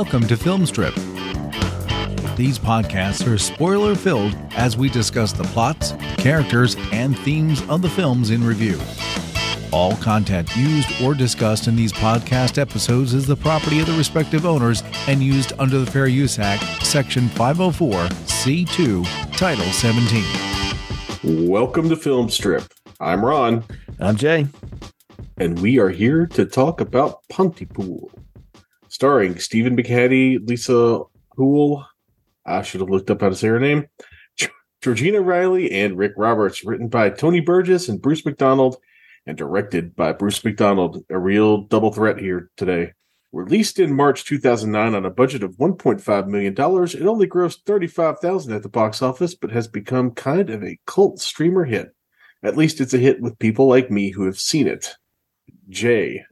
welcome to Film Strip. These podcasts are spoiler-filled as we discuss the plots, characters, and themes of the films in review. All content used or discussed in these podcast episodes is the property of the respective owners and used under the Fair Use Act, Section 504(c)(2), Title 17. Welcome to Film Strip. I'm Ron. I'm Jay. And we are here to talk about Pontypool. Starring Stephen McHattie, Lisa Houle, I should have looked up how to say her name, Georgina Riley, and Rick Roberts. Written by Tony Burgess and Bruce McDonald, and directed by Bruce McDonald. A real double threat here today. Released in March 2009 on a budget of $1.5 million, it only grossed $35,000 at the box office, but has become kind of a cult streamer hit. At least it's a hit with people like me who have seen it. Jay,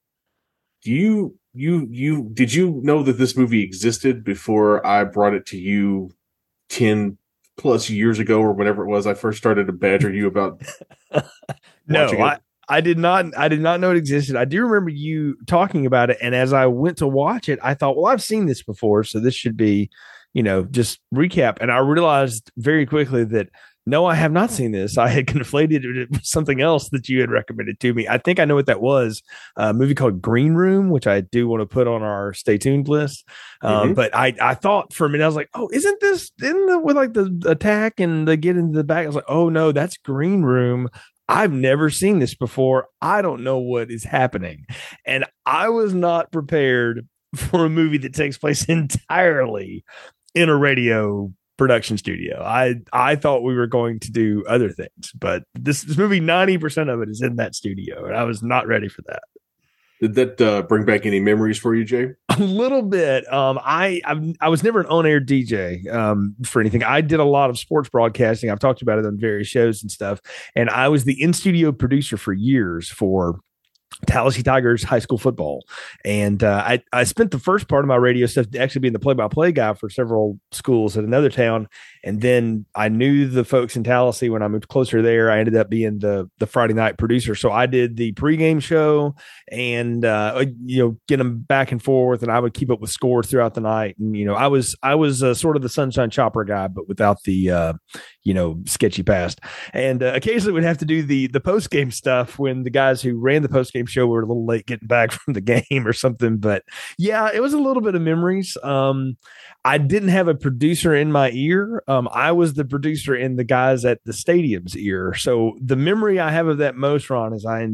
did you know that this movie existed before I brought it to you 10 plus years ago or whenever it was I first started to badger you about watching it? I did not know it existed. I do remember you talking about it, and as I went to watch it, I thought, well, I've seen this before, so this should be, just recap. And I realized very quickly that no, I have not seen this. I had conflated it with something else that you had recommended to me. I think I know what that was. A movie called Green Room, which I do want to put on our stay tuned list. But I thought for a minute, I was like, oh, isn't this with like the attack and they get into the back? I was like, oh no, that's Green Room. I've never seen this before. I don't know what is happening. And I was not prepared for a movie that takes place entirely in a radio production studio. I thought we were going to do other things, but this movie, 90% of it is in that studio, and I was not ready for that. Did that bring back any memories for you, Jay? A little bit. I was never an on-air DJ for anything. I did a lot of sports broadcasting. I've talked about it on various shows and stuff, and I was the in-studio producer for years for Tallahassee Tigers high school football. And I spent the first part of my radio stuff actually being the play-by-play guy for several schools in another town. And then I knew the folks in Tallahassee when I moved closer there. I ended up being the Friday night producer. So I did the pregame show and, get them back and forth. And I would keep up with scores throughout the night. And, I was sort of the Sunshine Chopper guy, but without the, sketchy past. And occasionally would have to do the post-game stuff when the guys who ran the post-game show were a little late getting back from the game or something. But yeah, it was a little bit of memories. I didn't have a producer in my ear. I was the producer in the guys at the stadium's ear. So the memory I have of that most, Ron, is I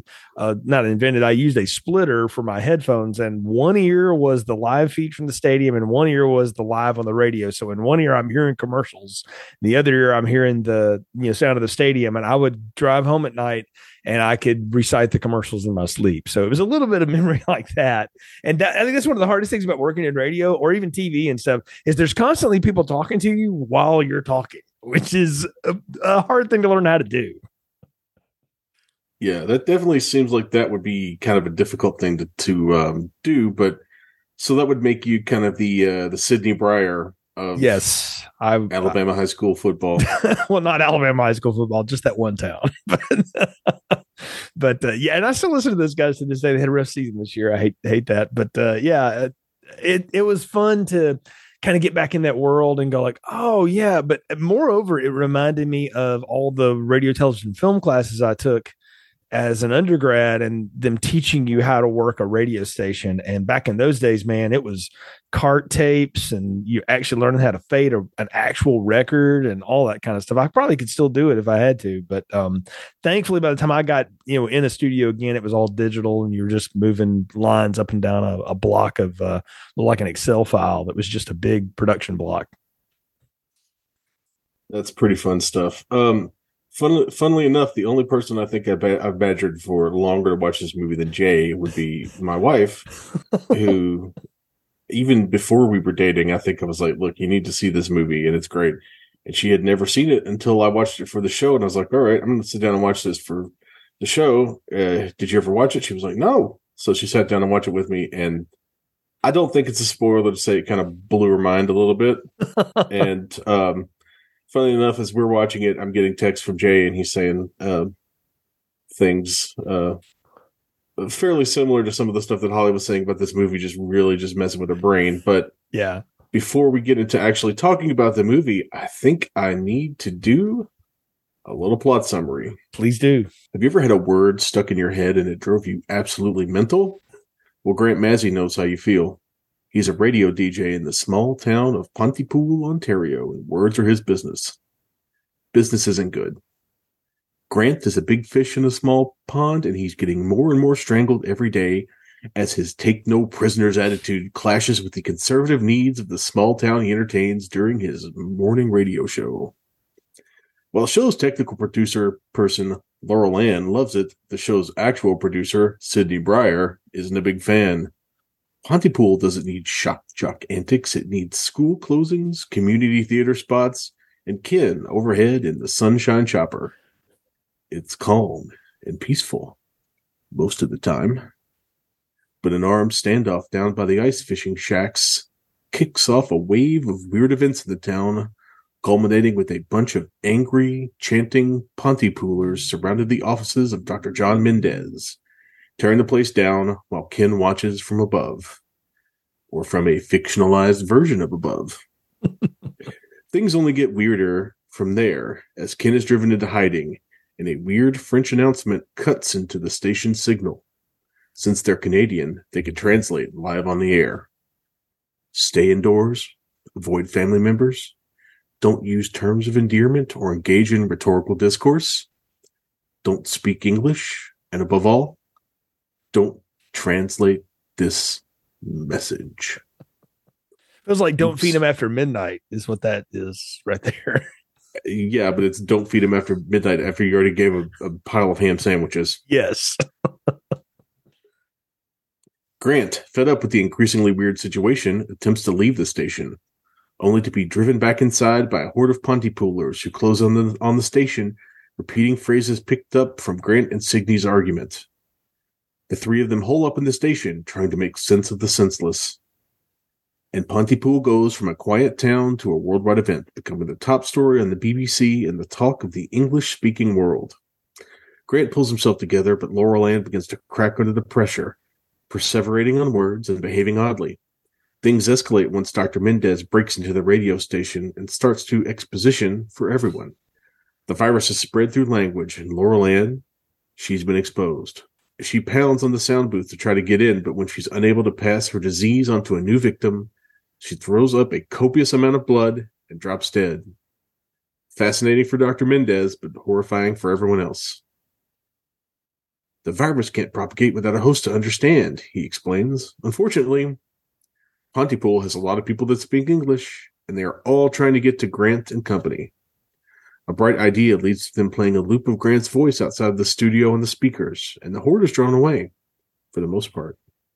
used a splitter for my headphones, and one ear was the live feed from the stadium and one ear was the live on the radio. So in one ear, I'm hearing commercials. The other ear, I'm hearing the sound of the stadium, and I would drive home at night and I could recite the commercials in my sleep. So it was a little bit of memory like that. And I think that's one of the hardest things about working in radio or even TV and stuff is there's constantly people talking to you while you're talking, which is a hard thing to learn how to do. Yeah, that definitely seems like that would be kind of a difficult thing to do. But so that would make you kind of the Sidney Breyer of Alabama high school football. Well, not Alabama high school football, just that one town. But and I still listen to those guys to this day. They had a rough season this year. I hate that, but it was fun to kind of get back in that world and go like, oh yeah. But moreover, it reminded me of all the radio, television, film classes I took as an undergrad and them teaching you how to work a radio station. And back in those days, man, it was cart tapes and you actually learning how to fade an actual record and all that kind of stuff. I probably could still do it if I had to, but thankfully by the time I got, in a studio again, it was all digital and you were just moving lines up and down a block of like an Excel file that was just a big production block. That's pretty fun stuff. Funnily enough, the only person I think I've badgered for longer to watch this movie than Jay would be my wife, who, even before we were dating, I think I was like, look, you need to see this movie, and it's great. And she had never seen it until I watched it for the show, and I was like, all right, I'm going to sit down and watch this for the show. Did you ever watch it? She was like, no. So she sat down and watched it with me, and I don't think it's a spoiler to say it kind of blew her mind a little bit. And funny enough, as we're watching it, I'm getting texts from Jay, and he's saying things fairly similar to some of the stuff that Holly was saying about this movie, just really just messing with her brain. But Yeah. before we get into actually talking about the movie, I think I need to do a little plot summary. Please do. Have you ever had a word stuck in your head and it drove you absolutely mental? Well, Grant Mazzy knows how you feel. He's a radio DJ in the small town of Pontypool, Ontario, and words are his business. Business isn't good. Grant is a big fish in a small pond, and he's getting more and more strangled every day as his take-no-prisoners attitude clashes with the conservative needs of the small town he entertains during his morning radio show. While the show's technical producer person, Laurel Ann, loves it, the show's actual producer, Sidney Breyer, isn't a big fan. Pontypool doesn't need shock jock antics. It needs school closings, community theater spots, and Ken overhead in the sunshine chopper. It's calm and peaceful most of the time. But an armed standoff down by the ice fishing shacks kicks off a wave of weird events in the town, culminating with a bunch of angry, chanting Pontypoolers surrounded the offices of Dr. John Mendez, tearing the place down while Ken watches from above, or from a fictionalized version of above. Things only get weirder from there as Ken is driven into hiding, and a weird French announcement cuts into the station's signal. Since they're Canadian, they can translate live on the air. Stay indoors, avoid family members, don't use terms of endearment or engage in rhetorical discourse, don't speak English, and above all, don't translate this message. Feels like don't feed him after midnight is what that is right there. Yeah, but it's don't feed him after midnight after you already gave a pile of ham sandwiches. Yes. Grant, fed up with the increasingly weird situation, attempts to leave the station, only to be driven back inside by a horde of Pontypoolers who close on the station, repeating phrases picked up from Grant and Signy's argument. The three of them hole up in the station, trying to make sense of the senseless. And Pontypool goes from a quiet town to a worldwide event, becoming the top story on the BBC and the talk of the English-speaking world. Grant pulls himself together, but Laurel Ann begins to crack under the pressure, perseverating on words and behaving oddly. Things escalate once Dr. Mendez breaks into the radio station and starts to exposition for everyone. The virus is spread through language, and Laurel Ann, she's been exposed. She pounds on the sound booth to try to get in, but when she's unable to pass her disease onto a new victim, she throws up a copious amount of blood and drops dead. Fascinating for Dr. Mendez, but horrifying for everyone else. The virus can't propagate without a host to understand, he explains. Unfortunately, Pontypool has a lot of people that speak English, and they are all trying to get to Grant and company. A bright idea leads to them playing a loop of Grant's voice outside the studio on the speakers, and the horde is drawn away, for the most part.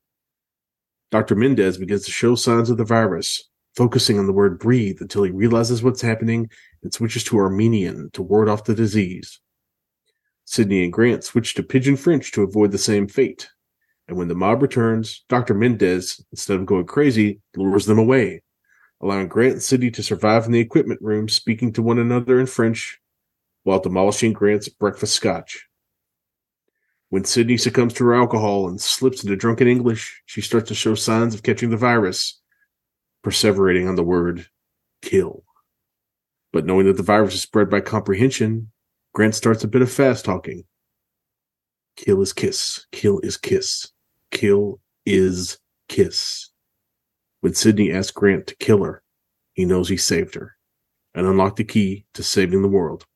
Dr. Mendez begins to show signs of the virus, focusing on the word breathe until he realizes what's happening and switches to Armenian to ward off the disease. Sidney and Grant switch to Pidgin French to avoid the same fate, and when the mob returns, Dr. Mendez, instead of going crazy, lures them away, allowing Grant and Sidney to survive in the equipment room, speaking to one another in French while demolishing Grant's breakfast scotch. When Sidney succumbs to her alcohol and slips into drunken English, she starts to show signs of catching the virus, perseverating on the word kill. But knowing that the virus is spread by comprehension, Grant starts a bit of fast talking. Kill is kiss. Kill is kiss. Kill is kiss. When Sidney asks Grant to kill her, he knows he saved her and unlocked the key to saving the world.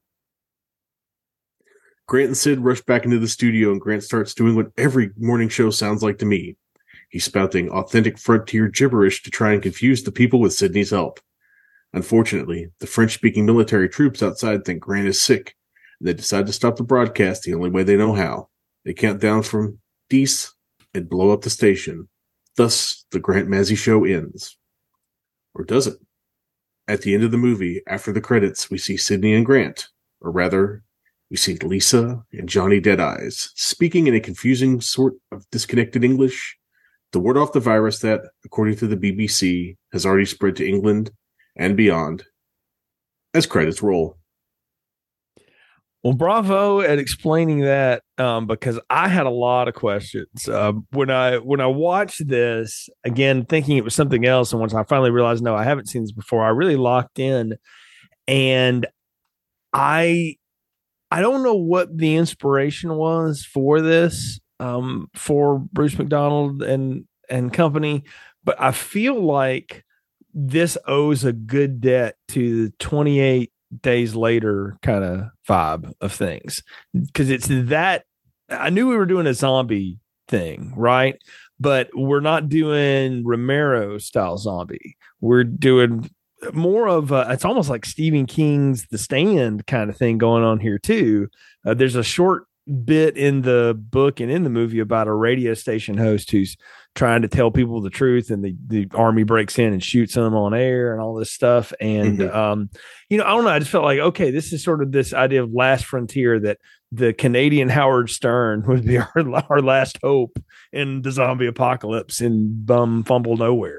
Grant and Sid rush back into the studio, and Grant starts doing what every morning show sounds like to me. He's spouting authentic frontier gibberish to try and confuse the people with Sidney's help. Unfortunately, the French-speaking military troops outside think Grant is sick, and they decide to stop the broadcast the only way they know how. They count down from 10 and blow up the station. Thus, the Grant Mazzy show ends. Or does it? At the end of the movie, after the credits, we see Sidney and Grant, or rather, we see Lisa and Johnny Deadeyes speaking in a confusing sort of disconnected English to ward off the virus that, according to the BBC, has already spread to England and beyond. As credits roll. Well, bravo at explaining that, because I had a lot of questions when I watched this again, thinking it was something else, and once I finally realized, no, I haven't seen this before, I really locked in, and I I don't know what the inspiration was for this, for Bruce McDonald and company, but I feel like this owes a good debt to the 28 days later kind of vibe of things, because it's that I knew we were doing a zombie thing, right? But we're not doing Romero style zombie. We're doing more of it's almost like Stephen King's The Stand kind of thing going on here too. There's a short bit in the book and in the movie about a radio station host who's trying to tell people the truth, and the army breaks in and shoots them on air and all this stuff. And I don't know, I just felt like, okay, this is sort of this idea of last frontier, that the Canadian Howard Stern would be our last hope in the zombie apocalypse in bum fumble nowhere.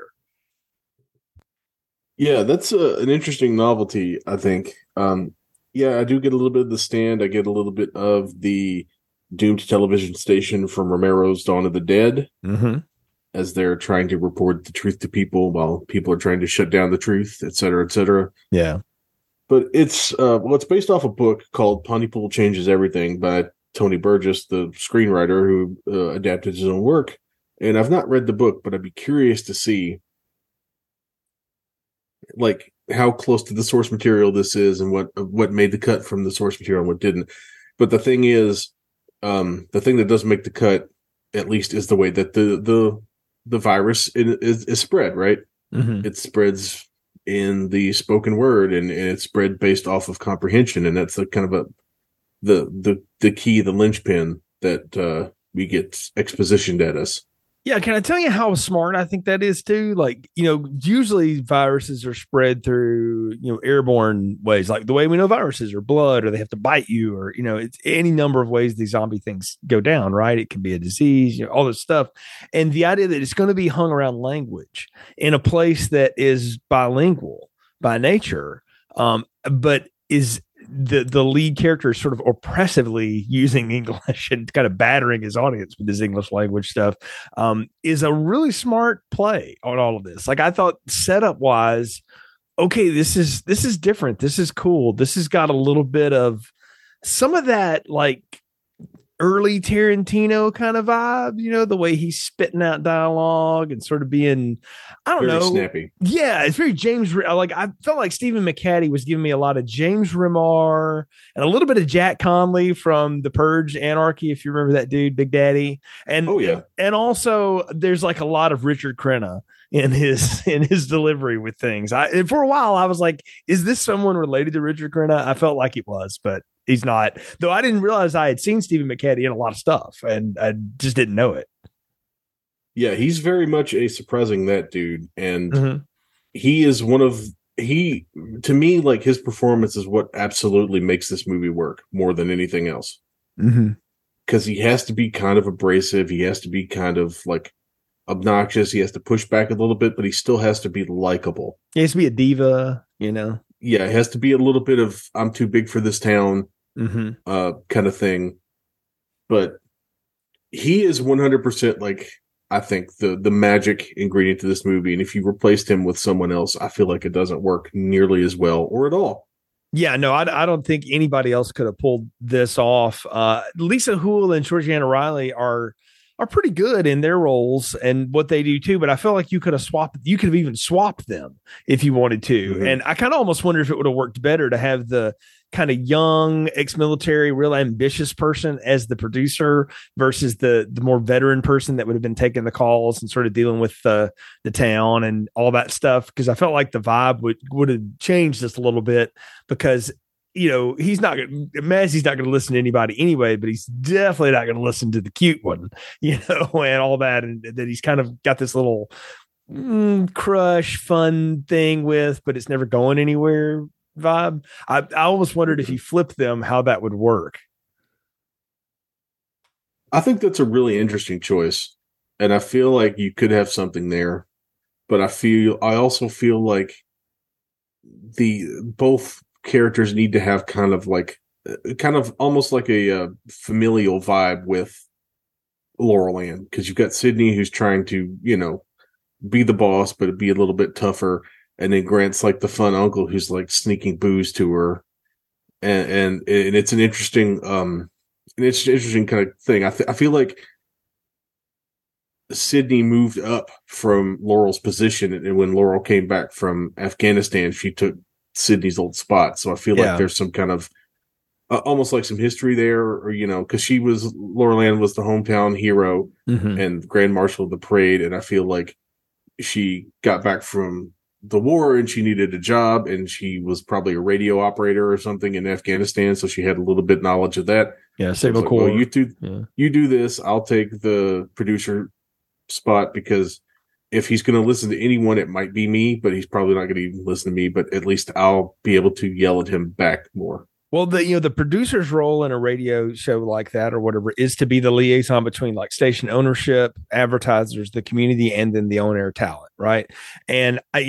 Yeah, that's an interesting novelty, I think. Yeah, I do get a little bit of The Stand. I get a little bit of the doomed television station from Romero's Dawn of the Dead, as they're trying to report the truth to people while people are trying to shut down the truth, et cetera, et cetera. Yeah. But it's it's based off a book called Pontypool Changes Everything by Tony Burgess, the screenwriter who adapted his own work. And I've not read the book, but I'd be curious to see like how close to the source material this is, and what made the cut from the source material and what didn't. But the thing is, the thing that does make the cut, at least, is the way that the virus is spread, right? It spreads in the spoken word, and it's spread based off of comprehension, and that's the kind of the key, the linchpin that we get expositioned at us. Yeah, can I tell you how smart I think that is too? Like, usually viruses are spread through, airborne ways, like the way we know viruses are blood, or they have to bite you, or, it's any number of ways these zombie things go down, right? It can be a disease, all this stuff. And the idea that it's going to be hung around language in a place that is bilingual by nature, but is the lead character is sort of oppressively using English and kind of battering his audience with his English language stuff, is a really smart play on all of this. Like, I thought setup wise, okay, this is different. This is cool. This has got a little bit of some of that, like, early Tarantino kind of vibe, the way he's spitting out dialogue and sort of being, I don't know, snappy. Yeah, it's very James. Like, I felt like Stephen McHattie was giving me a lot of James Remar and a little bit of Jack Conley from The Purge Anarchy, if you remember that dude, Big Daddy. And and also there's like a lot of Richard Crenna in his delivery with things. And for a while I was like, is this someone related to Richard Crenna? I felt like it was, but he's not. Though I didn't realize I had seen Stephen McHattie in a lot of stuff, and I just didn't know it. Yeah, he's very much a surprising that dude, and he is to me, like, his performance is what absolutely makes this movie work more than anything else. Because he has to be kind of abrasive, he has to be kind of like obnoxious, he has to push back a little bit, but he still has to be likable. He has to be a diva, Yeah, it has to be a little bit of I'm too big for this town kind of thing. But he is 100% like, I think, the magic ingredient to this movie. And if you replaced him with someone else, I feel like it doesn't work nearly as well or at all. Yeah, no, I don't think anybody else could have pulled this off. Lisa Houle and Georgiana Riley are pretty good in their roles and what they do too. But I feel like you could have even swapped them if you wanted to. And I kind of almost wonder if it would have worked better to have the kind of young ex-military, real ambitious person as the producer versus the more veteran person that would have been taking the calls and sort of dealing with the town and all that stuff. Because I felt like the vibe would have changed just a little bit, because he's not going to listen to anybody anyway, but he's definitely not going to listen to the cute one, and all that. And that he's kind of got this little crush fun thing with, but it's never going anywhere vibe. I almost wondered if you flipped them, how that would work. I think that's a really interesting choice. And I feel like you could have something there, but I also feel like both characters need to have kind of like kind of almost like a familial vibe with Laurel Ann, because you've got Sydney who's trying to, be the boss, but be a little bit tougher. And then Grant's like the fun uncle who's like sneaking booze to her. And it's an interesting, kind of thing. I feel like Sydney moved up from Laurel's position. And when Laurel came back from Afghanistan, she took Sydney's old spot. So I feel like there's some kind of, almost like some history there, or, because Laurel Ann was the hometown hero and Grand Marshal of the parade. And I feel like she got back from the war and she needed a job, and she was probably a radio operator or something in Afghanistan. So she had a little bit knowledge of that. Yeah. Save a core. Well, you do this. I'll take the producer spot, because if he's going to listen to anyone, it might be me, but he's probably not going to even listen to me, but at least I'll be able to yell at him back more. Well, the producer's role in a radio show like that or whatever is to be the liaison between like station ownership, advertisers, the community, and then the on-air talent, right? And I've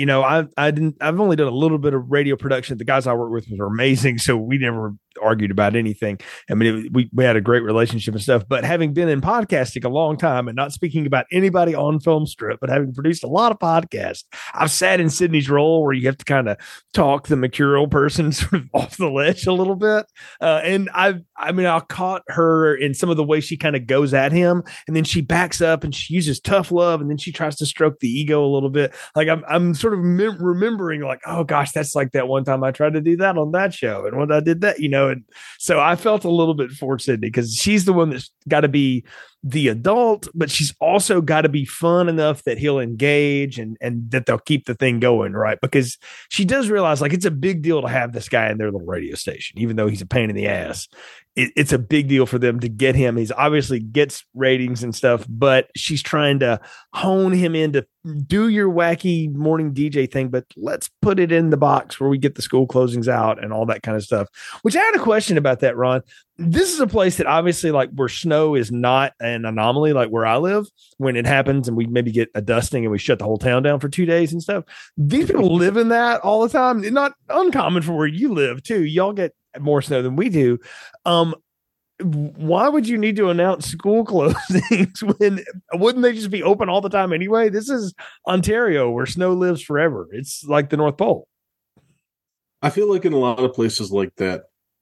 only done a little bit of radio production. The guys I work with were amazing, so we never argued about anything. I mean, we had a great relationship and stuff. But having been in podcasting a long time, and not speaking about anybody on Film Strip, but having produced a lot of podcasts, I've sat in Sydney's role where you have to kind of talk the mercurial person sort of off the ledge a little bit. And I caught her in some of the way she kind of goes at him, and then she backs up and she uses tough love, and then she tries to stroke the ego a little bit. Like I'm sort of remembering, like, oh gosh, that's like that one time I tried to do that on that show, and when I did that, and so I felt a little bit for Sydney, because she's the one that's got to be the adult, but she's also got to be fun enough that he'll engage and that they'll keep the thing going, right? Because she does realize, like, it's a big deal to have this guy in their little radio station, even though he's a pain in the ass. It's a big deal for them to get him. He's obviously gets ratings and stuff, but she's trying to hone him into do your wacky morning DJ thing, but let's put it in the box where we get the school closings out and all that kind of stuff. Which I had a question about that, Ron. This is a place that obviously, like, where snow is not an anomaly, like where I live, when it happens and we maybe get a dusting and we shut the whole town down for 2 days and stuff. These people live in that all the time. It's not uncommon for where you live too. Y'all get more snow than we do. Why would you need to announce school closings when wouldn't they just be open all the time anyway? This is Ontario, where snow lives forever. It's like the North Pole. I feel like in a lot of places like that,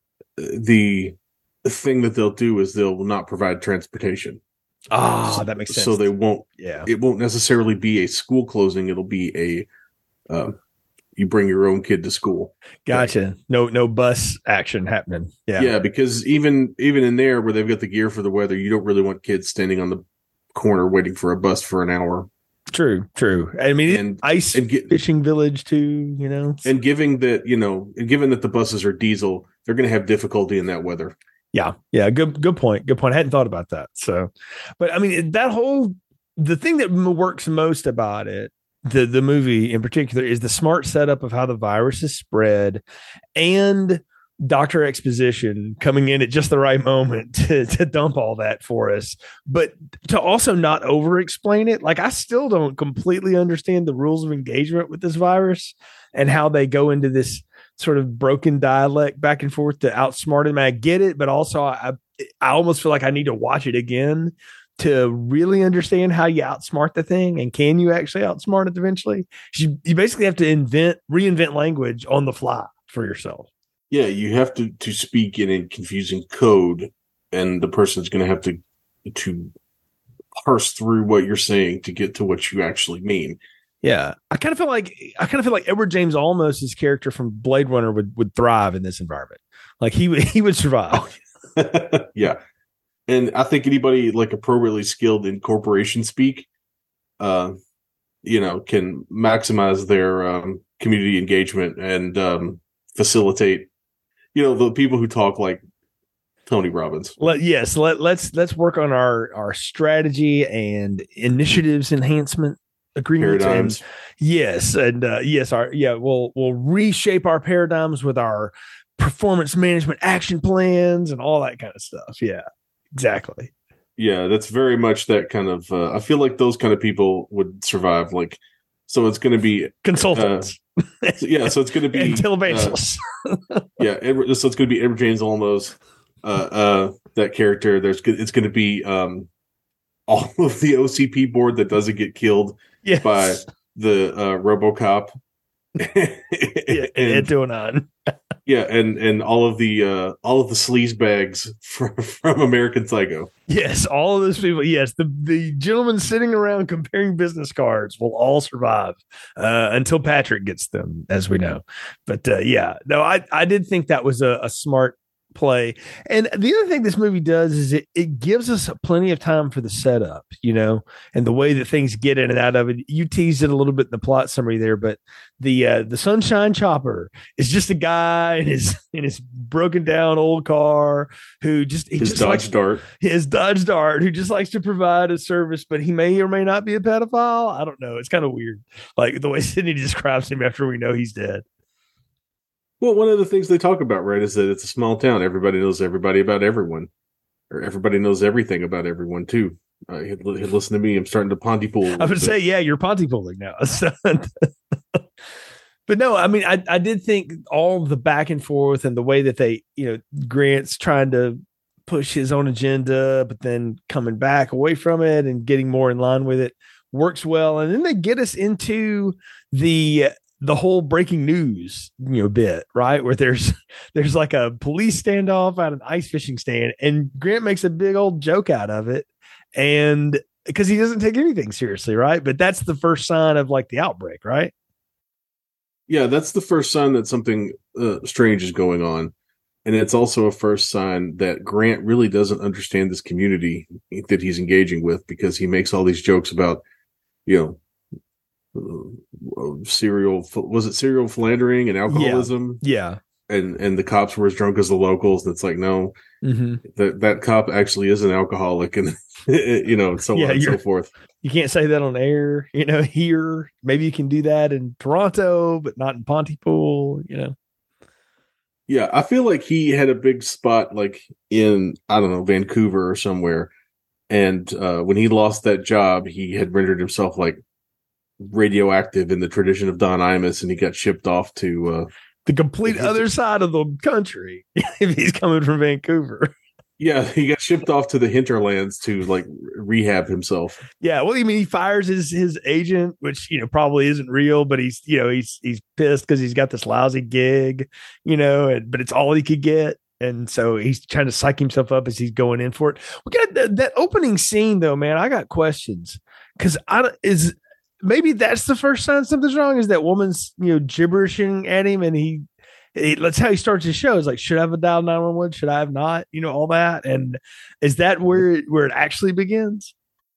the thing that they'll do is they'll not provide transportation. That makes sense. So they won't. Yeah, it won't necessarily be a school closing. It'll be a you bring your own kid to school. Gotcha. No bus action happening. Yeah, because even in there where they've got the gear for the weather, you don't really want kids standing on the corner waiting for a bus for an hour. True. I mean, fishing village too, And given that the buses are diesel, they're going to have difficulty in that weather. Yeah. Good point. I hadn't thought about that. So, but I mean, the thing that works most about it, the movie in particular, is the smart setup of how the virus is spread, and Dr. Exposition coming in at just the right moment to dump all that for us, but to also not over explain it. Like, I still don't completely understand the rules of engagement with this virus and how they go into this sort of broken dialect back and forth to outsmart him. I get it, but also I almost feel like I need to watch it again to really understand how you outsmart the thing, and can you actually outsmart it eventually? You basically have to reinvent language on the fly for yourself. Yeah, you have to speak in a confusing code, and the person's going to have to parse through what you're saying to get to what you actually mean. Yeah, I kind of feel like Edward James Olmos's character from Blade Runner would thrive in this environment. Like he would survive. Yeah. And I think anybody like appropriately skilled in corporation speak, can maximize their community engagement and facilitate, the people who talk like Tony Robbins. Let's work on our strategy and initiatives enhancement agreements. Paradigms. We'll reshape our paradigms with our performance management action plans and all that kind of stuff. Yeah. Exactly. Yeah, that's very much that kind of. I feel like those kind of people would survive. Like, so it's going to be consultants. So it's going to be and televangelists. So it's going to be Edward James Olmos, that character. It's going to be all of the OCP board that doesn't get killed by the RoboCop. And doing on. And all of the sleaze bags from American Psycho. Yes, all of those people. Yes, the gentlemen sitting around comparing business cards will all survive until Patrick gets them, as we know. But I did think that was a smart play. And the other thing this movie does is it gives us plenty of time for the setup, and the way that things get in and out of it. You teased it a little bit in the plot summary there, but the Sunshine Chopper is just a guy in his broken down old car who his Dodge Dart, who just likes to provide a service, but he may or may not be a pedophile. I don't know. It's kind of weird, like the way Sidney describes him after we know he's dead. Well, one of the things they talk about, right, is that it's a small town. Everybody knows everybody about everyone, or everybody knows everything about everyone too. Listen to me. I'm starting to Pontypool. I would say, you're Pontypooling now. But no, I mean, I did think all the back and forth and the way that they, Grant's trying to push his own agenda, but then coming back away from it and getting more in line with it works well. And then they get us into the whole breaking news, bit, right? Where there's like a police standoff at an ice fishing stand, and Grant makes a big old joke out of it. And because he doesn't take anything seriously, right? But that's the first sign of like the outbreak, right? Yeah, that's the first sign that something strange is going on. And it's also a first sign that Grant really doesn't understand this community that he's engaging with, because he makes all these jokes about, serial philandering and alcoholism. Yeah. And the cops were as drunk as the locals. And it's like, no, that cop actually is an alcoholic, and so on and so forth. You can't say that on air, here. Maybe you can do that in Toronto, but not in Pontypool, Yeah, I feel like he had a big spot like in, I don't know, Vancouver or somewhere. And when he lost that job, he had rendered himself like radioactive in the tradition of Don Imus, and he got shipped off to the complete other side of the country if he's coming from Vancouver. Yeah, he got shipped off to the hinterlands to like rehab himself. Yeah, well, he fires his agent, which probably isn't real, but he's pissed because he's got this lousy gig, but it's all he could get, and so he's trying to psych himself up as he's going in for it. We got that opening scene though, man. I got questions because maybe that's the first sign something's wrong. Is that woman's gibberishing at him, and that's how he starts his show. It's like, should I have dialed 911? Should I have not? All that. And is that where it actually begins?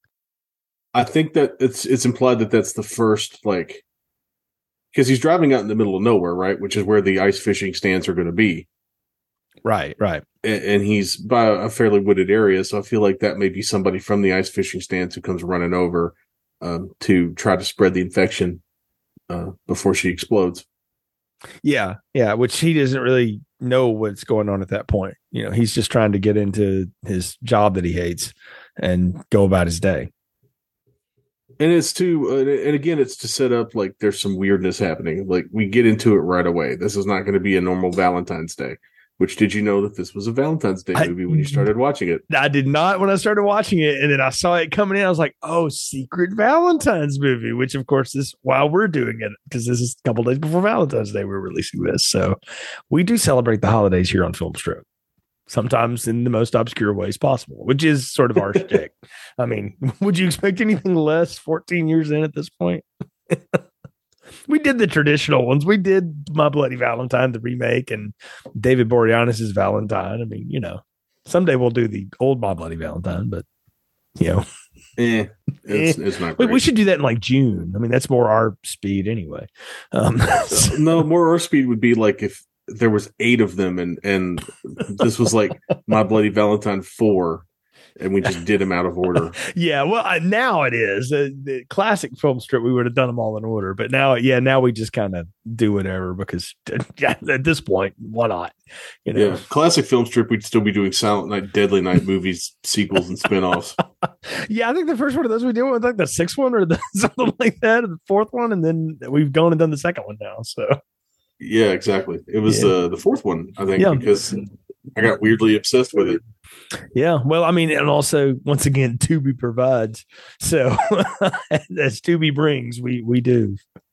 I think that it's implied that that's the first, like, because he's driving out in the middle of nowhere, right? Which is where the ice fishing stands are going to be. Right. And he's by a fairly wooded area. So I feel like that may be somebody from the ice fishing stands who comes running over to try to spread the infection before she explodes. Yeah, which he doesn't really know what's going on at that point. He's just trying to get into his job that he hates and go about his day. And it's it's to set up like there's some weirdness happening. Like we get into it right away. This is not going to be a normal Valentine's Day. Which, did you know that this was a Valentine's Day movie when you started watching it? I did not when I started watching it. And then I saw it coming in. I was like, oh, secret Valentine's movie, which, of course, is while we're doing it, because this is a couple days before Valentine's Day, we're releasing this. So we do celebrate the holidays here on Filmstroke, sometimes in the most obscure ways possible, which is sort of our shtick. I mean, would you expect anything less 14 years in at this point? We did the traditional ones. We did My Bloody Valentine, the remake, and David Boreanaz's Valentine. I mean, someday we'll do the old My Bloody Valentine, but it's not great. We should do that in like June. I mean, that's more our speed anyway. No, more our speed would be like if there was 8 of them, and this was like My Bloody Valentine 4. and we just did them out of order. Yeah, well, now it is the classic film strip. We would have done them all in order, but now we just kind of do whatever because at this point, why not? Yeah, classic film strip. We'd still be doing Silent Night, Deadly Night movies, sequels, and spinoffs. Yeah, I think the first one of those we did was like the sixth one or something like that, or the fourth one, and then we've gone and done the second one now. So yeah, exactly. It was the fourth one, I think, because I got weirdly obsessed with it. Yeah, well, I mean, and also once again, Tubi provides. So as Tubi brings, we do.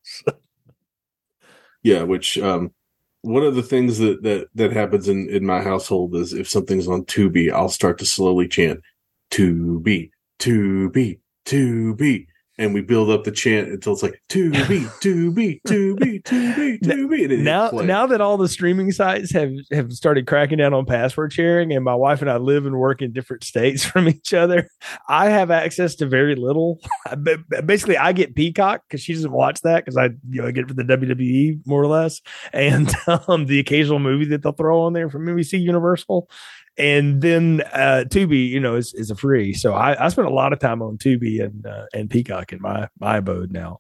Yeah, which one of the things that happens in my household is if something's on Tubi, I'll start to slowly chant Tubi, Tubi, Tubi. And we build up the chant until it's like Tubi, Tubi, Tubi, Tubi, Tubi. Now that all the streaming sites have started cracking down on password sharing, and my wife and I live and work in different states from each other, I have access to very little. Basically, I get Peacock because she doesn't watch that because I get it for the WWE more or less, and the occasional movie that they'll throw on there from NBC Universal. And then Tubi, is a free. So I spent a lot of time on Tubi and Peacock in my abode now.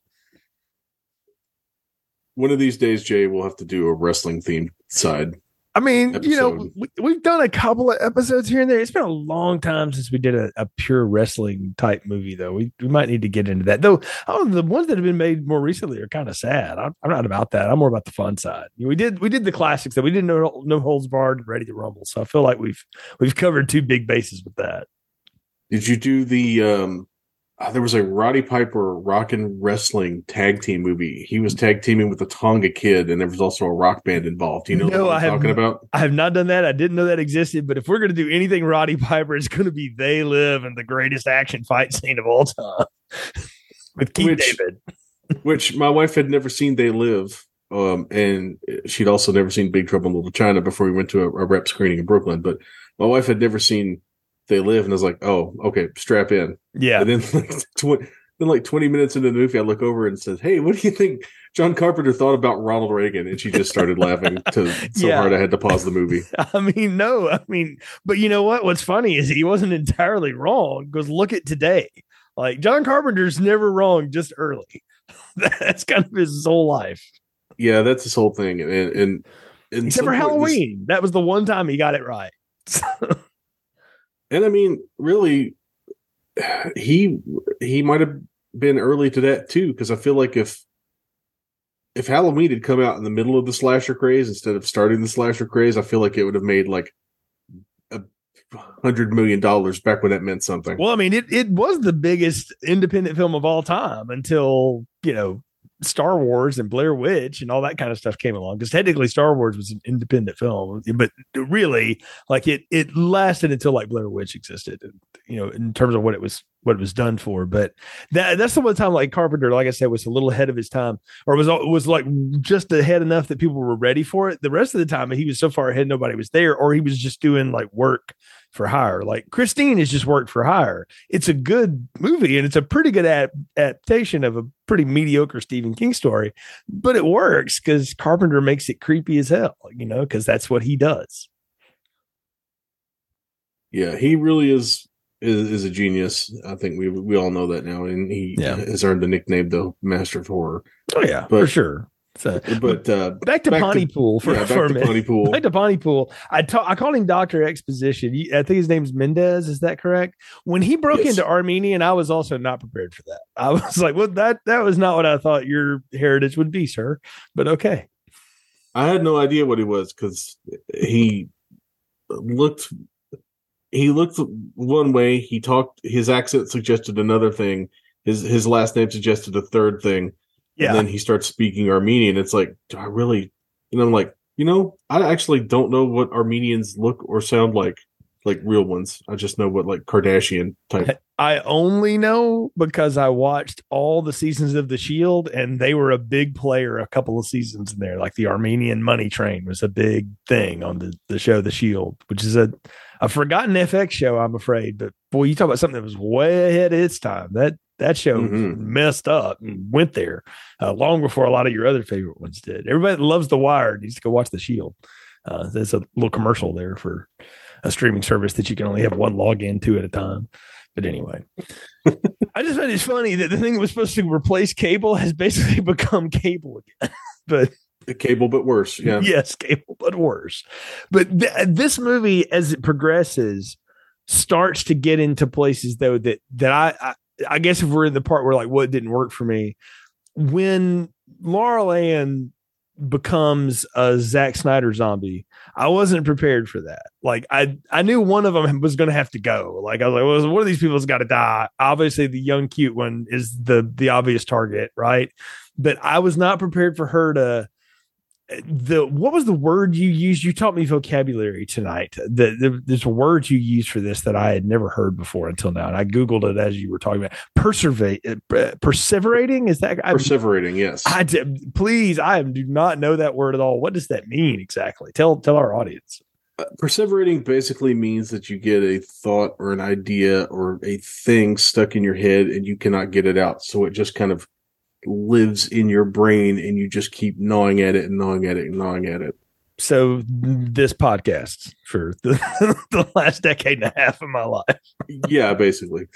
One of these days, Jay, we'll have to do a wrestling themed side. I mean, episode. We've done a couple of episodes here and there. It's been a long time since we did a pure wrestling type movie, though. We might need to get into that. Though the ones that have been made more recently are kind of sad. I'm not about that. I'm more about the fun side. We did the classics that we didn't know, No Holds Barred, Ready to Rumble. So I feel like we've covered two big bases with that. Did you do the there was a Roddy Piper rock and wrestling tag team movie. He was tag teaming with the Tonga Kid, and there was also a rock band involved. Do you know what I'm talking about? I have not done that. I didn't know that existed. But if we're going to do anything Roddy Piper, it's going to be They Live and the greatest action fight scene of all time with Keith David. Which my wife had never seen They Live, and she'd also never seen Big Trouble in Little China before we went to a rep screening in Brooklyn. But my wife had never seen They Live, and I was like, oh, okay, strap in. Yeah. And then like 20 minutes into the movie, I look over and says, hey, what do you think John Carpenter thought about Ronald Reagan? And she just started laughing hard I had to pause the movie. But you know what? What's funny is he wasn't entirely wrong, because look at today. Like, John Carpenter's never wrong, just early. That's kind of his whole life. Yeah, that's his whole thing. And except for Halloween. That was the one time he got it right. And I mean, really, he might have been early to that too, because I feel like if Halloween had come out in the middle of the slasher craze instead of starting the slasher craze, I feel like it would have made like $100 million back when that meant something. Well, I mean, it was the biggest independent film of all time until Star Wars and Blair Witch and all that kind of stuff came along, because technically Star Wars was an independent film, but really, like, it lasted until like Blair Witch existed, in terms of what it was done for. But that's the one time, like, Carpenter, like I said, was a little ahead of his time, or was like just ahead enough that people were ready for it. The rest of the time, he was so far ahead nobody was there, or he was just doing like work for hire. Like Christine is just work for hire. It's a good movie, and it's a pretty good adaptation of a pretty mediocre Stephen King story, but it works because Carpenter makes it creepy as hell, because that's what he does. Yeah, he really is a genius. I think we all know that now, and he has earned the nickname the Master of Horror. Oh yeah, for sure. So, but back to Pontypool for a minute. Pontypool. Back to Pontypool. I called him Dr. Exposition. I think his name's Mendez. Is that correct? When he broke into Armenian, I was also not prepared for that. I was like, well, that was not what I thought your heritage would be, sir. But okay. I had no idea what he was, because he looked one way. He talked, his accent suggested another thing. His last name suggested a third thing. Yeah. And then he starts speaking Armenian. It's like, do I really? And I'm like, I actually don't know what Armenians look or sound like real ones. I just know what, like, Kardashian type. I only know because I watched all the seasons of The Shield, and they were a big player a couple of seasons in there. Like, the Armenian money train was a big thing on the show The Shield, which is a forgotten FX show, I'm afraid. But boy, you talk about something that was way ahead of its time. That show messed up and went there long before a lot of your other favorite ones did. Everybody that loves The Wire needs to go watch The Shield. There's a little commercial there for a streaming service that you can only have one login to at a time. But anyway, I just find it's funny that the thing that was supposed to replace cable has basically become cable again. But cable, but worse. Yeah. Yes, cable, but worse. But this movie, as it progresses, starts to get into places though that I guess if we're in the part where like what didn't work for me, when Laurel Ann becomes a Zack Snyder zombie, I wasn't prepared for that. Like I knew one of them was going to have to go. Like I was like, well, one of these people's got to die. Obviously, the young cute one is the obvious target, right? But I was not prepared for her to. What was the word you used? You taught me vocabulary tonight. There's a word you used for this that I had never heard before until now, and I googled it as you were talking about. Perseverating, is that perseverating? Yes. Please, I do not know that word at all. What does that mean exactly? Tell our audience. Perseverating basically means that you get a thought or an idea or a thing stuck in your head and you cannot get it out, so it just kind of lives in your brain and you just keep gnawing at it and gnawing at it and gnawing at it. So this podcast for the last decade and a half of my life. Yeah, basically.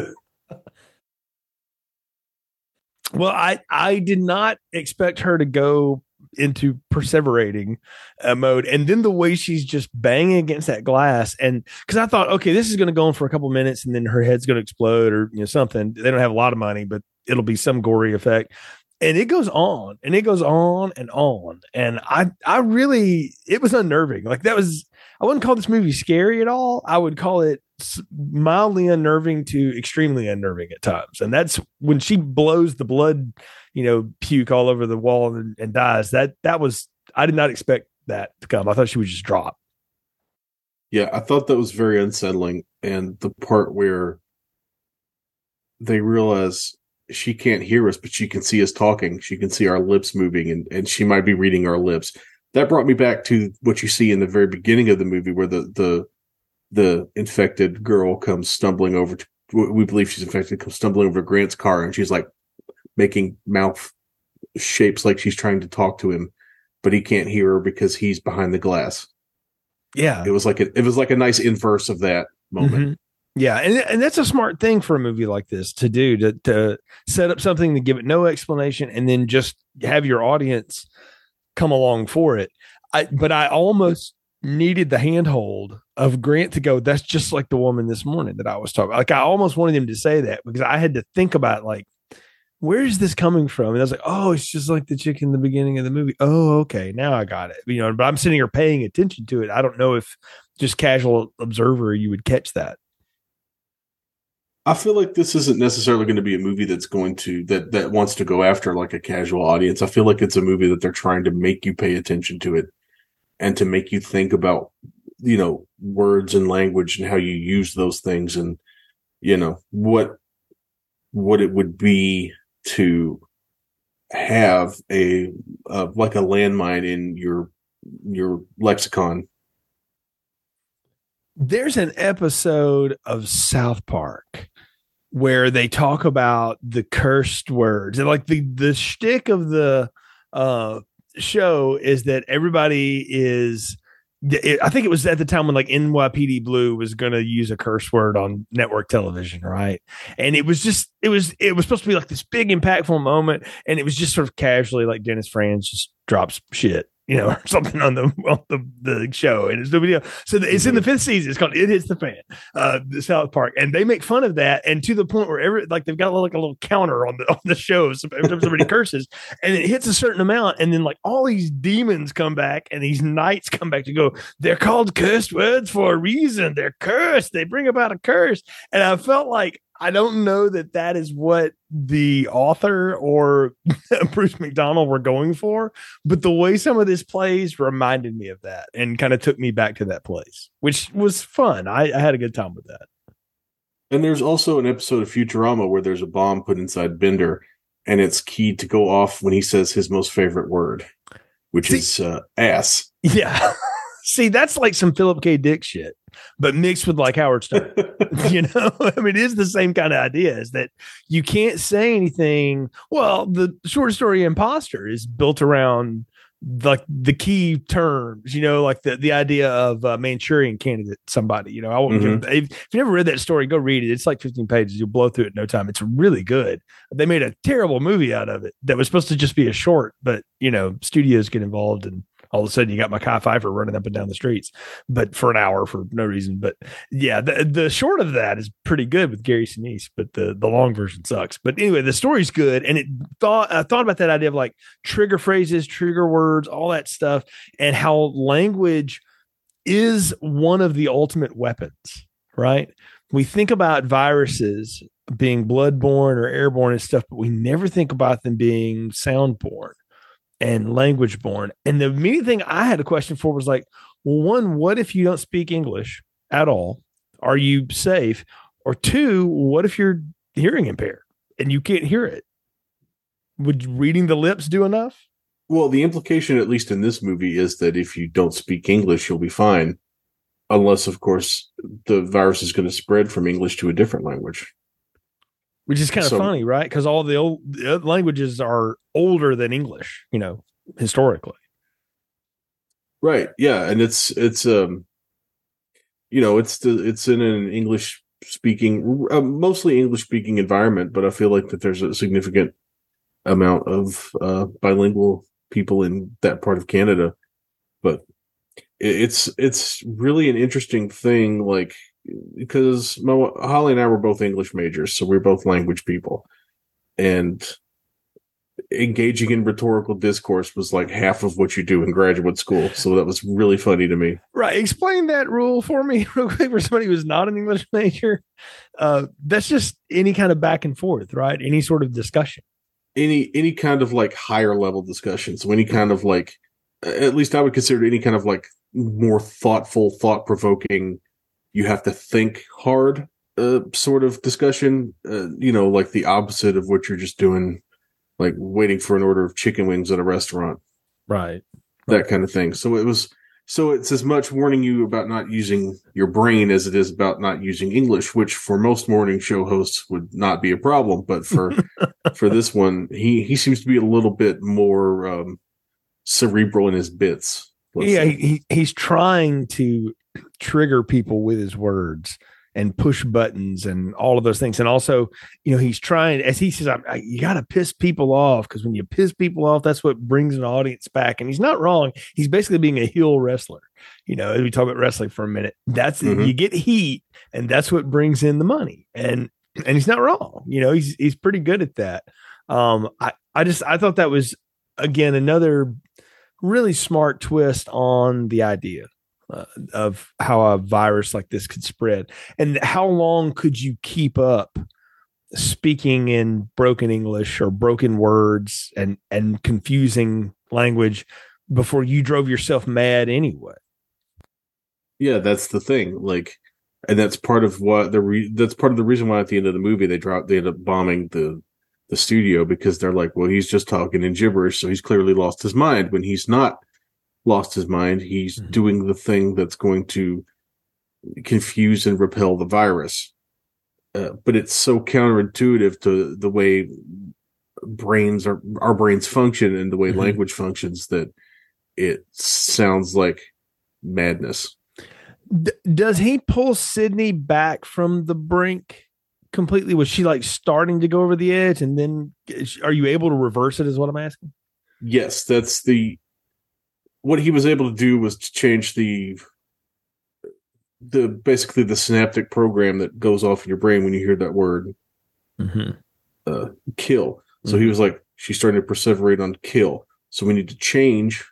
Well, I did not expect her to go into perseverating mode, and then the way she's just banging against that glass, and because I thought, okay, this is going to go on for a couple minutes and then her head's going to explode or something. They don't have a lot of money, but it'll be some gory effect. And it goes on and it goes on and on. And I really, it was unnerving. Like I wouldn't call this movie scary at all. I would call it mildly unnerving to extremely unnerving at times. And that's when she blows the blood, puke all over the wall and dies. That was, I did not expect that to come. I thought she would just drop. Yeah. I thought that was very unsettling. And the part where they realize she can't hear us, but she can see us talking. She can see our lips moving, and she might be reading our lips. That brought me back to what you see in the very beginning of the movie, where the infected girl comes stumbling over to, we believe she's infected, comes stumbling over to Grant's car, and she's like making mouth shapes like she's trying to talk to him, but he can't hear her because he's behind the glass. Yeah. It was like a nice inverse of that moment. Mm-hmm. Yeah, and that's a smart thing for a movie like this to do, to set up something to give it no explanation and then just have your audience come along for it. But I almost needed the handhold of Grant to go, that's just like the woman this morning that I was talking about. Like I almost wanted him to say that because I had to think about like, where is this coming from? And I was like, oh, it's just like the chick in the beginning of the movie. Oh, okay, now I got it. But I'm sitting here paying attention to it. I don't know if just casual observer you would catch that. I feel like this isn't necessarily going to be a movie that's going to that wants to go after like a casual audience. I feel like it's a movie that they're trying to make you pay attention to it and to make you think about, words and language and how you use those things and, what it would be to have like a landmine in your lexicon. There's an episode of South Park where they talk about the cursed words, and like the shtick of the show is that everybody is. I think it was at the time when like NYPD Blue was going to use a curse word on network television, right? And it was supposed to be like this big impactful moment, and it was just sort of casually like Dennis Franz just drops shit, or something on the show, and it's no video. So it's in the 5th season. It's called "It Hits the Fan," the South Park, and they make fun of that, and to the point where they've got like a little counter on the show. So every time somebody curses, and it hits a certain amount, and then like all these demons come back, and these knights come back to go. They're called cursed words for a reason. They're cursed. They bring about a curse, and I felt like. I don't know that is what the author or Bruce McDonald were going for, but the way some of this plays reminded me of that and kind of took me back to that place, which was fun. I had a good time with that. And there's also an episode of Futurama where there's a bomb put inside Bender, and it's keyed to go off when he says his most favorite word, which is ass. Yeah. See, that's like some Philip K. Dick shit, but mixed with like Howard Stern. I mean, it is the same kind of idea, is that you can't say anything. Well, the short story Imposter is built around like the key terms, like the idea of Manchurian Candidate, somebody, I won't if you never read that story, go read it. It's like 15 pages. You'll blow through it in no time. It's really good. They made a terrible movie out of it that was supposed to just be a short, but studios get involved and all of a sudden you got Mekhi Phifer running up and down the streets, but for an hour for no reason. But yeah, the short of that is pretty good with Gary Sinise, but the long version sucks. But anyway, the story's good. And I thought about that idea of like trigger phrases, trigger words, all that stuff, and how language is one of the ultimate weapons, right? We think about viruses being bloodborne or airborne and stuff, but we never think about them being soundborne and language born. And the immediate thing I had a question for was like, well, one, what if you don't speak English at all? Are you safe? Or two, what if you're hearing impaired and you can't hear it? Would reading the lips do enough? Well, the implication, at least in this movie, is that if you don't speak English, you'll be fine. Unless, of course, the virus is going to spread from English to a different language. Which is kind of funny, right? Because all the old languages are older than English, historically. Right. Yeah, and it's in an English speaking, mostly English speaking environment, but I feel like that there's a significant amount of bilingual people in that part of Canada. But it's really an interesting thing, like, because Holly and I were both English majors, so we're both language people, and engaging in rhetorical discourse was like half of what you do in graduate school. So that was really funny to me. Right. Explain that rule for me real quick for somebody who's not an English major. That's just any kind of back and forth, right? Any sort of discussion. Any kind of like higher level discussion. So any kind of like, at least I would consider any kind of like more thoughtful, thought provoking, you have to think hard sort of discussion, like the opposite of what you're just doing, like waiting for an order of chicken wings at a restaurant. Right. That kind of thing. So it's as much warning you about not using your brain as it is about not using English, which for most morning show hosts would not be a problem. But for this one, he seems to be a little bit more cerebral in his bits. Yeah, he's trying to trigger people with his words and push buttons and all of those things. And also, he's trying, as he says, you got to piss people off, because when you piss people off, that's what brings an audience back. And he's not wrong. He's basically being a heel wrestler. As we talk about wrestling for a minute, that's you get heat, and that's what brings in the money. And he's not wrong. He's pretty good at that. I thought that was, again, another really smart twist on the idea of how a virus like this could spread, and how long could you keep up speaking in broken English or broken words and confusing language before you drove yourself mad anyway. Yeah, that's the thing. Like, and that's part of what that's part of the reason why at the end of the movie they end up bombing the studio, because they're like, well, he's just talking in gibberish, so he's clearly lost his mind. When he's not lost his mind, he's doing the thing that's going to confuse and repel the virus. But it's so counterintuitive to the way our brains function and the way language functions that it sounds like madness. Does he pull Sydney back from the brink completely? Was she like starting to go over the edge, and then are you able to reverse it, is what I'm asking? Yes, that's what he was able to do was to change the basically the synaptic program that goes off in your brain when you hear that word, kill. So he was like, she's starting to perseverate on kill. So we need to change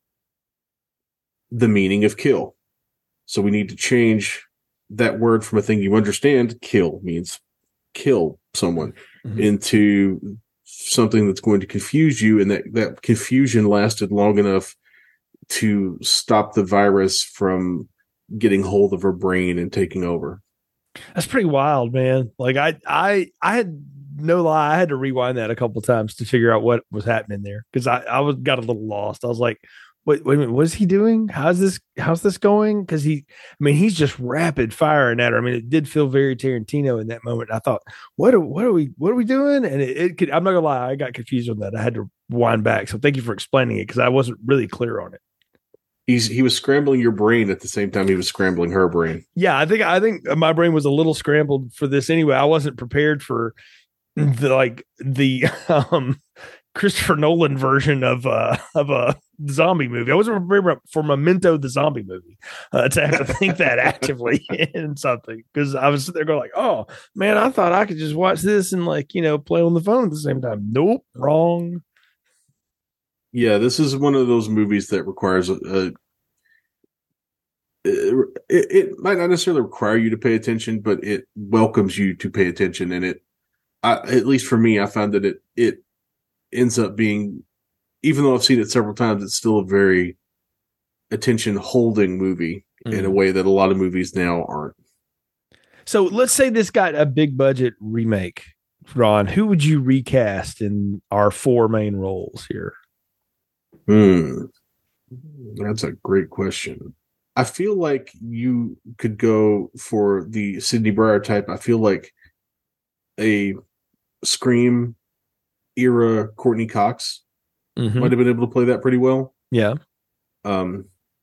the meaning of kill. So we need to change that word from a thing you understand, kill means kill someone, into something that's going to confuse you. And that confusion lasted long enough to stop the virus from getting hold of her brain and taking over. That's pretty wild, man. Like I had no lie, I had to rewind that a couple of times to figure out what was happening there, because I got a little lost. I was like, wait a minute, what is he doing? How's this going? Because he's just rapid firing at her. I mean, it did feel very Tarantino in that moment. I thought, what are we doing? And it could, I'm not gonna lie, I got confused on that. I had to wind back. So thank you for explaining it because I wasn't really clear on it. He was scrambling your brain at the same time he was scrambling her brain. Yeah, I think my brain was a little scrambled for this anyway. I wasn't prepared for the Christopher Nolan version of a zombie movie. I wasn't prepared for Memento, the zombie movie, to have to think that actively in something, because I was sitting there going like, oh man, I thought I could just watch this and play on the phone at the same time. Nope, wrong. Yeah, this is one of those movies that requires it might not necessarily require you to pay attention, but it welcomes you to pay attention. And at least for me, I found that it ends up being, even though I've seen it several times, it's still a very attention holding movie in a way that a lot of movies now aren't. So let's say this got a big budget remake, Ron. Who would you recast in our 4 main roles here? That's a great question. I feel like you could go for the Sidney Brier type. I feel like a Scream era Courtney Cox might have been able to play that pretty well. Yeah. I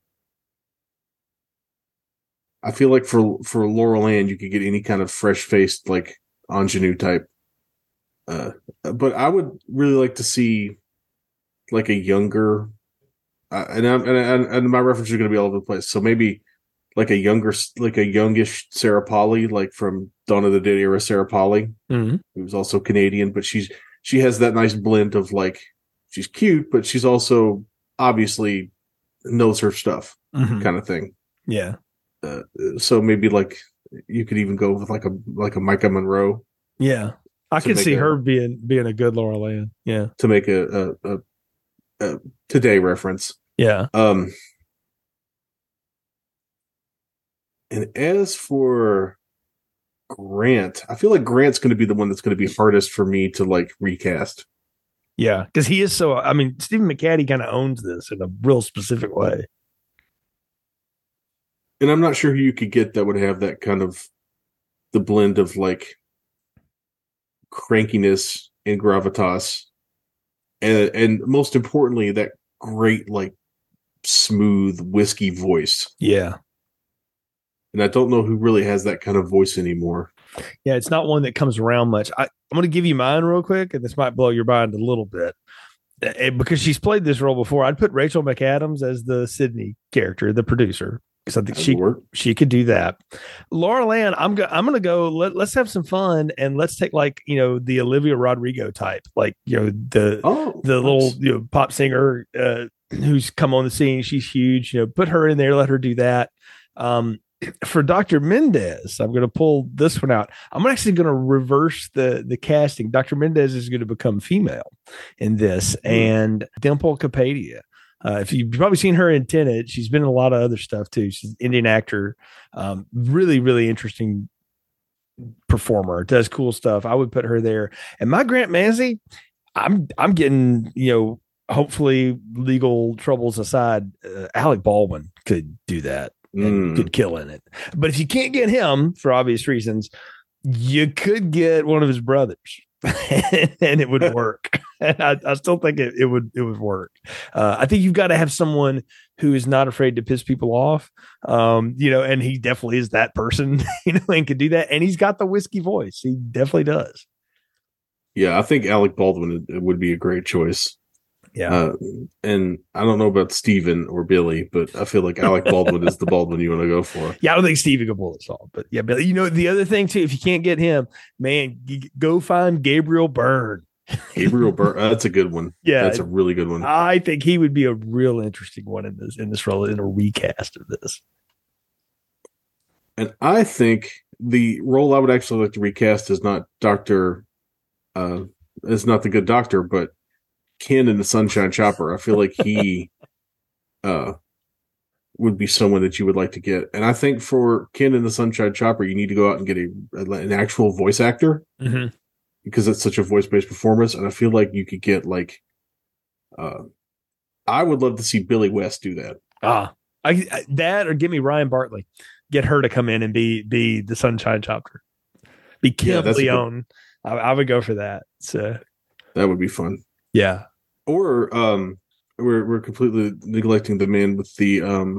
feel like for Laurel Ann, you could get any kind of fresh faced like ingenue type. But I would really like to see like a younger, and my references are going to be all over the place. So maybe like a youngish Sarah Polley, like from Dawn of the Dead era Sarah Polley, who's also Canadian, but she has that nice blend of like, she's cute, but she's also obviously knows her stuff kind of thing. Yeah. So maybe like you could even go with like a Micah Monroe. Yeah. I could see her being a good Laurel Ann. Yeah. To make a Today reference. Yeah. And as for Grant, I feel like Grant's going to be the one that's going to be hardest for me to like recast. Yeah, because he is so. I mean, Stephen McHattie kind of owns this in a real specific way. And I'm not sure who you could get that would have that kind of the blend of like crankiness and gravitas, and most importantly, that great like smooth whiskey voice. Yeah. And I don't know who really has that kind of voice anymore. Yeah, it's not one that comes around much. I'm going to give you mine real quick, and this might blow your mind a little bit. Because she's played this role before. I'd put Rachel McAdams as the Sydney character, the producer, because I think she could do that. Laurel Ann, I'm going to go. Let's have some fun, and let's take like the Olivia Rodrigo type, like the little pop singer who's come on the scene. She's huge. Put her in there. Let her do that. For Dr. Mendez, I'm going to pull this one out. I'm actually going to reverse the casting. Dr. Mendez is going to become female in this, and Dimple Kapadia. If you've probably seen her in Tenet, she's been in a lot of other stuff too. She's an Indian actor, really, really interesting performer. Does cool stuff. I would put her there. And my Grant Manzi, I'm getting hopefully legal troubles aside, Alec Baldwin could do that. And could kill in it. But if you can't get him for obvious reasons, you could get one of his brothers and it would work. And I still think it would work. I think you've got to have someone who is not afraid to piss people off. And he definitely is that person, and could do that. And he's got the whiskey voice. He definitely does. Yeah, I think Alec Baldwin would be a great choice. Yeah. And I don't know about Steven or Billy, but I feel like Alec Baldwin is the Baldwin you want to go for. Yeah, I don't think Steven can pull this off. But yeah, Billy, the other thing too, if you can't get him, man, go find Gabriel Byrne. Gabriel Byrne, that's a good one. Yeah. That's a really good one. I think he would be a real interesting one in this role, in a recast of this. And I think the role I would actually like to recast is not the good doctor, but Ken in the Sunshine Chopper. I feel like he would be someone that you would like to get. And I think for Ken in the Sunshine Chopper, you need to go out and get an actual voice actor because it's such a voice-based performance. And I feel like you could get like, I I would love to see Billy West do that. That or give me Ryan Bartley. Get her to come in and be the Sunshine Chopper. Be Kim Leone. I would go for that. So that would be fun. Yeah. Or we're completely neglecting the man with the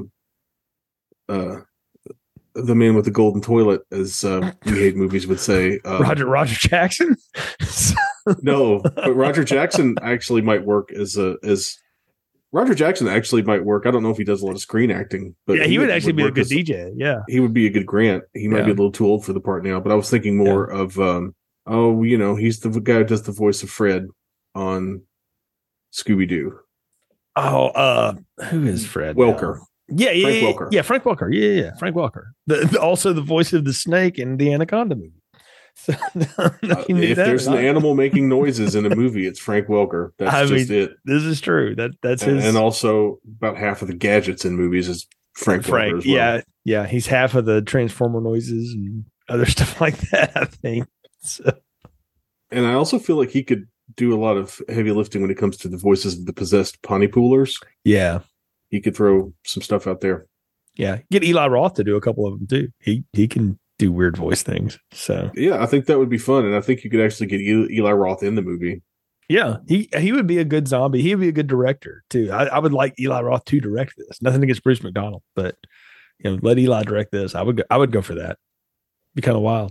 man with the golden toilet, as we hate movies would say. Roger Jackson. No, but Roger Jackson actually might work as Roger Jackson actually might work. I don't know if he does a lot of screen acting, but yeah, he would actually be a good DJ. Yeah, he would be a good Grant. He might be a little too old for the part now, but I was thinking more of he's the guy who does the voice of Fred on Scooby Doo. Oh, who is Fred? Welker. Yeah, Frank Welker. Yeah, Frank Welker. Yeah, Frank Welker. Also the voice of the snake in the Anaconda movie. So, if there's an animal making noises in a movie, it's Frank Welker. That's it. This is true. That's his. And also, about half of the gadgets in movies is Frank Welker as well. Yeah. He's half of the Transformer noises and other stuff like that, I think. So. And I also feel like he could do a lot of heavy lifting when it comes to the voices of the possessed Pontypoolers. Yeah. He could throw some stuff out there. Yeah. Get Eli Roth to do a couple of them too. He can do weird voice things. So yeah, I think that would be fun. And I think you could actually get Eli Roth in the movie. Yeah. He would be a good zombie. He would be a good director too. I would like Eli Roth to direct this. Nothing against Bruce McDonald, but let Eli direct this. I would go for that. Be kind of wild.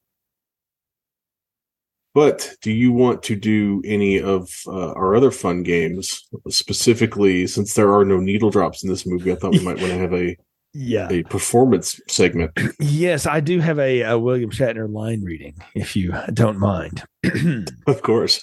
But do you want to do any of our other fun games? Specifically, since there are no needle drops in this movie, I thought we might want to have a performance segment. Yes, I do have a William Shatner line reading, if you don't mind. Of course.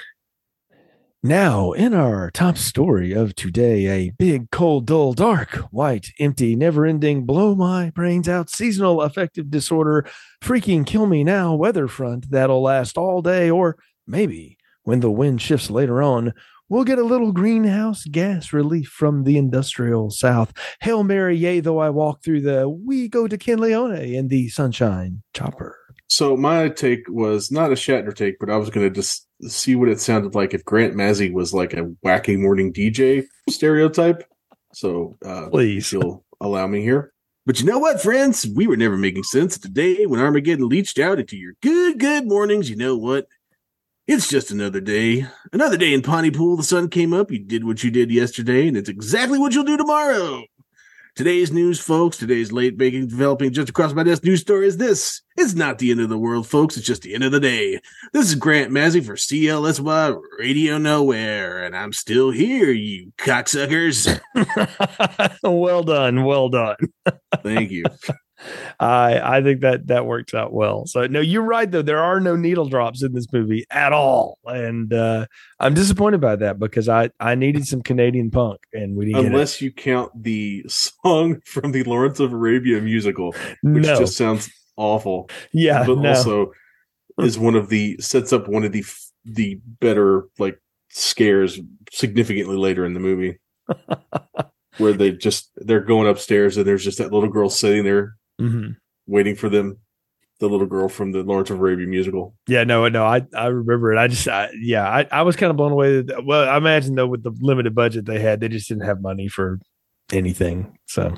Now, in our top story of today, a big, cold, dull, dark, white, empty, never-ending, blow my brains out, seasonal affective disorder, freaking kill me now weather front that'll last all day, or maybe when the wind shifts later on, we'll get a little greenhouse gas relief from the industrial south. Hail Mary, yea, though I walk through we go to Ken Leone in the Sunshine Chopper. So my take was not a Shatner take, but I was going to just see what it sounded like if Grant Mazzy was like a wacky morning DJ stereotype. So please, you'll allow me here. But you know what, friends? We were never making sense today when Armageddon leached out into your good mornings. You know what? It's just another day. Another day in Pontypool. The sun came up. You did what you did yesterday, and it's exactly what you'll do tomorrow. Today's news, folks. Today's late baking, developing just across my desk news story is this. It's not the end of the world, folks. It's just the end of the day. This is Grant Mazzy for CLSY Radio Nowhere, and I'm still here, you cocksuckers. Well done. Thank you. I think that works out well. So no, you're right though. There are no needle drops in this movie at all, and I'm disappointed by that because I needed some Canadian punk, and we didn't. Unless you count the song from the Lawrence of Arabia musical, which just sounds awful. Yeah, but also is sets up one of the better like scares significantly later in the movie, where they're going upstairs and there's just that little girl sitting there. Mm-hmm. Waiting for them, the little girl from the Lawrence of Arabia musical. Yeah, no, I remember it. I was kind of blown away. Well, I imagine though with the limited budget they had, they just didn't have money for anything. So,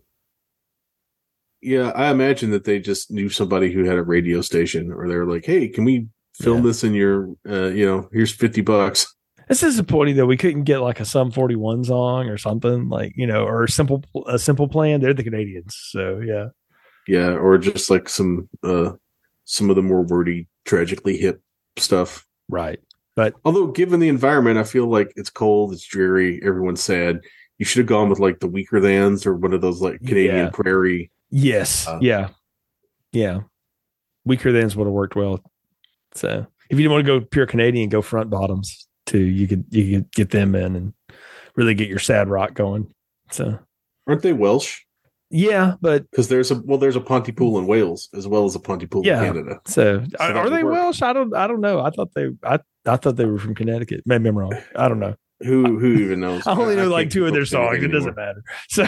yeah, I imagine that they just knew somebody who had a radio station, or they're like, "Hey, can we film this in your? Here's $50." It's disappointing that we couldn't get like a Sum 41 song or something like or a simple plan. They're the Canadians, so yeah. Yeah, or just like some of the more wordy, tragically hip stuff. Right. But although given the environment, I feel like it's cold, it's dreary, everyone's sad. You should have gone with like the Weaker Thans or one of those like Canadian Prairie. Yes. Yeah. Weaker Thans would have worked well. So if you didn't want to go pure Canadian, go Front Bottoms too. You could get them in and really get your sad rock going. So aren't they Welsh? Yeah, but because there's a Pontypool in Wales as well as a Pontypool in Canada. So are they Welsh? I don't know. I thought they were from Connecticut. Maybe I'm wrong. I don't know. Who even knows? I only know like two of their songs. It doesn't matter. So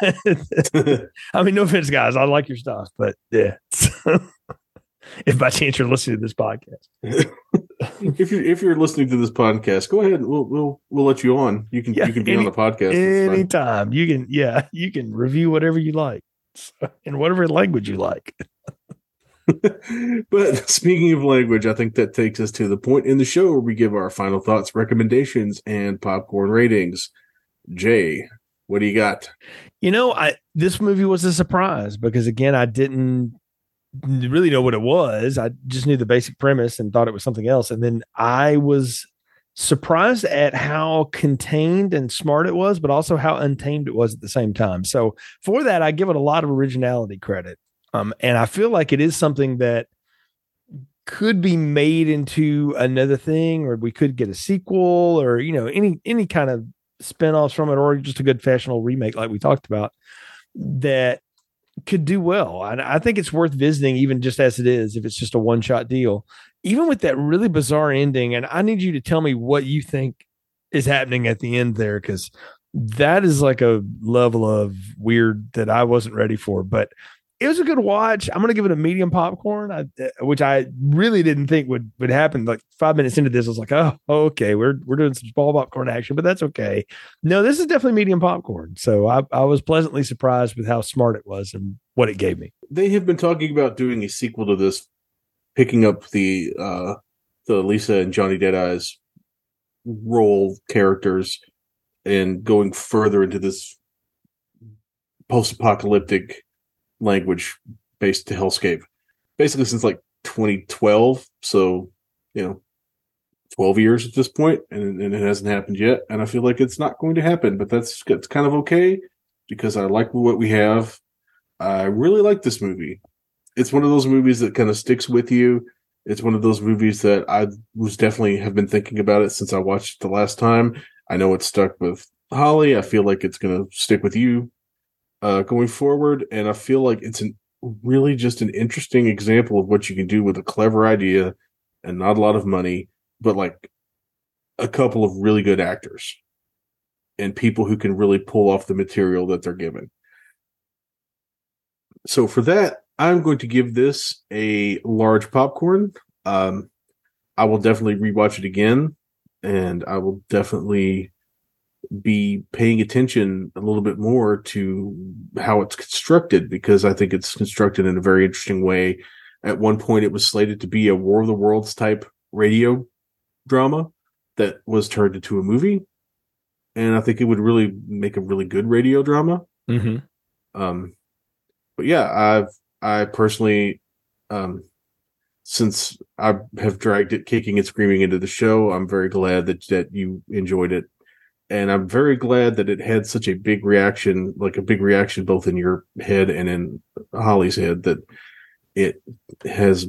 I mean, no offense, guys. I like your stuff, but yeah. If by chance you're listening to this podcast. if you're listening to this podcast, go ahead. We'll let you on. You can be on the podcast anytime. You can review whatever you like in whatever language you like. But speaking of language, I think that takes us to the point in the show where we give our final thoughts, recommendations, and popcorn ratings. Jay, what do you got? This movie was a surprise because, again, I didn't really know what it was. I just knew the basic premise and thought it was something else. And then I was surprised at how contained and smart it was, but also how untamed it was at the same time. So for that, I give it a lot of originality credit. And I feel like it is something that could be made into another thing, or we could get a sequel, or, any kind of spinoffs from it, or just a good fashionable remake like we talked about that could do well. And I think it's worth visiting, even just as it is, if it's just a one-shot deal, even with that really bizarre ending. And I need you to tell me what you think is happening at the end there, because that is like a level of weird that I wasn't ready for. But it was a good watch. I'm going to give it a medium popcorn, which I really didn't think would happen. Like 5 minutes into this, I was like, oh, okay, we're doing some small popcorn action, but that's okay. No, this is definitely medium popcorn. So I was pleasantly surprised with how smart it was and what it gave me. They have been talking about doing a sequel to this, picking up the Lisa and Johnny Deadeye's role characters and going further into this post-apocalyptic language based to hellscape basically since like 2012, so 12 years at this point, and it hasn't happened yet, and I feel like it's not going to happen, but it's kind of okay because I like what we have. I really like this movie. It's one of those movies that kind of sticks with you. It's one of those movies that I was definitely have been thinking about it since I watched it the last time. I know it's stuck with Holly. I feel like it's going to stick with you going forward, and I feel like it's really just an interesting example of what you can do with a clever idea and not a lot of money, but like a couple of really good actors and people who can really pull off the material that they're given. So for that, I'm going to give this a large popcorn. I will definitely rewatch it again, and I will definitely be paying attention a little bit more to how it's constructed, because I think it's constructed in a very interesting way. At one point, it was slated to be a War of the Worlds type radio drama that was turned into a movie, and I think it would really make a really good radio drama. Mm-hmm. But yeah, I personally, since I have dragged it kicking and screaming into the show, I'm very glad that you enjoyed it. And I'm very glad that it had such a big reaction, like a big reaction both in your head and in Holly's head, that it has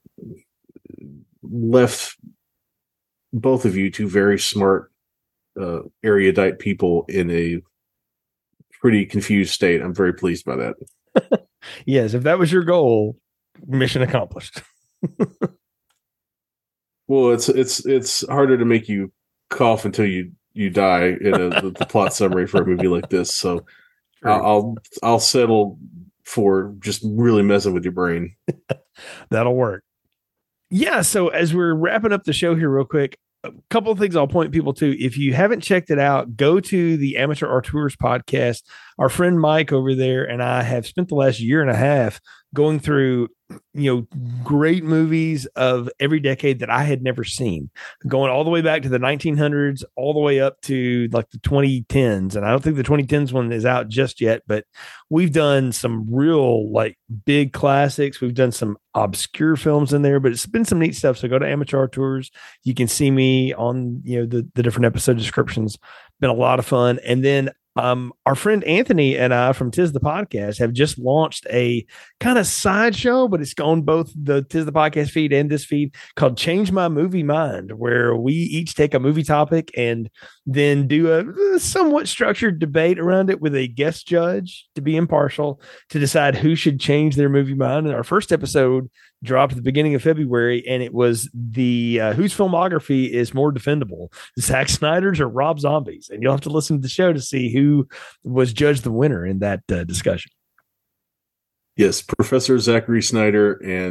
left both of you two very smart, erudite people in a pretty confused state. I'm very pleased by that. Yes, if that was your goal, mission accomplished. Well, it's harder to make you cough until you die in the plot summary for a movie like this. So I'll settle for just really messing with your brain. That'll work. Yeah. So as we're wrapping up the show here real quick, a couple of things I'll point people to. If you haven't checked it out, go to the Amateur Auteurs podcast. Our friend Mike over there and I have spent the last year and a half going through, great movies of every decade that I had never seen, going all the way back to the 1900s, all the way up to like the 2010s. And I don't think the 2010s one is out just yet, but we've done some real like big classics. We've done some obscure films in there, but it's been some neat stuff. So go to Amateur Tours. You can see me on, the different episode descriptions. Been a lot of fun. And then our friend Anthony and I from Tis the Podcast have just launched a kind of sideshow, but it's on both the Tis the Podcast feed and this feed, called Change My Movie Mind, where we each take a movie topic and then do a somewhat structured debate around it with a guest judge to be impartial to decide who should change their movie mind. And our first episode dropped at the beginning of February, and it was the whose filmography is more defendable, Zack Snyder's or Rob Zombie's. And you'll have to listen to the show to see who was judged the winner in that discussion. Yes, Professor Zachary Snyder and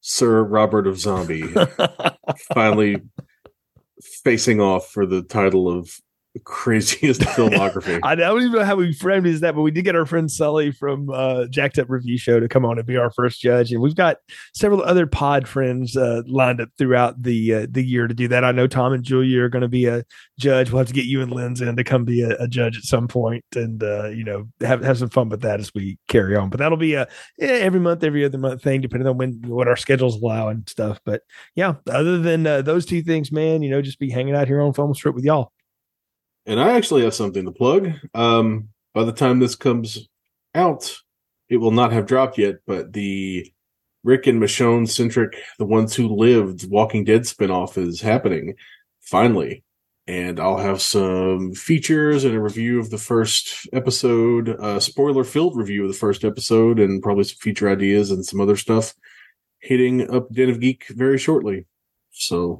Sir Robert of Zombie finally facing off for the title of craziest filmography. I don't even know how we framed it as that, but we did get our friend Sully from Jacked Up Review Show to come on and be our first judge, and we've got several other pod friends lined up throughout the year to do that. I know Tom and Julia are going to be a judge. We'll have to get you and Linz in to come be a judge at some point, and have some fun with that as we carry on. But that'll be a every month, every other month thing, depending on what our schedules allow and stuff. But yeah, other than those two things, man, just be hanging out here on Film Strip with y'all. And I actually have something to plug. By the time this comes out, it will not have dropped yet, but the Rick and Michonne centric The Ones Who Lived Walking Dead spinoff is happening, finally. And I'll have some features and a review of the first episode, a spoiler-filled review of the first episode, and probably some feature ideas and some other stuff hitting up Den of Geek very shortly. So,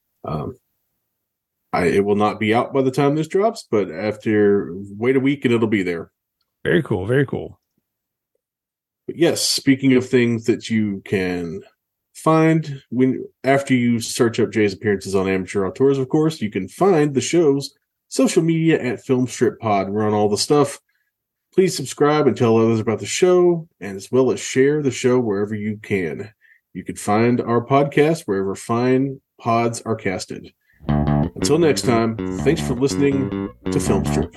it will not be out by the time this drops, but wait a week and it'll be there. Very cool. Very cool. But yes, speaking of things that you can find after you search up Jay's appearances on Amateur Outdoors, of course, you can find the show's social media at Film Strip Pod. We're on all the stuff. Please subscribe and tell others about the show, and as well as share the show wherever you can. You can find our podcast wherever fine pods are casted. Until next time, thanks for listening to Film Strip.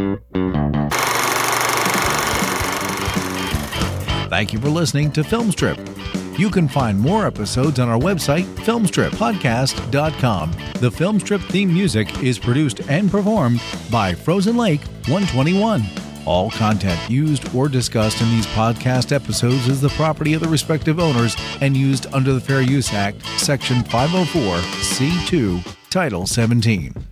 Thank you for listening to Film Strip. You can find more episodes on our website, filmstrippodcast.com. The Film Strip theme music is produced and performed by Frozen Lake 121. All content used or discussed in these podcast episodes is the property of the respective owners and used under the Fair Use Act, Section 504, C2, Title 17.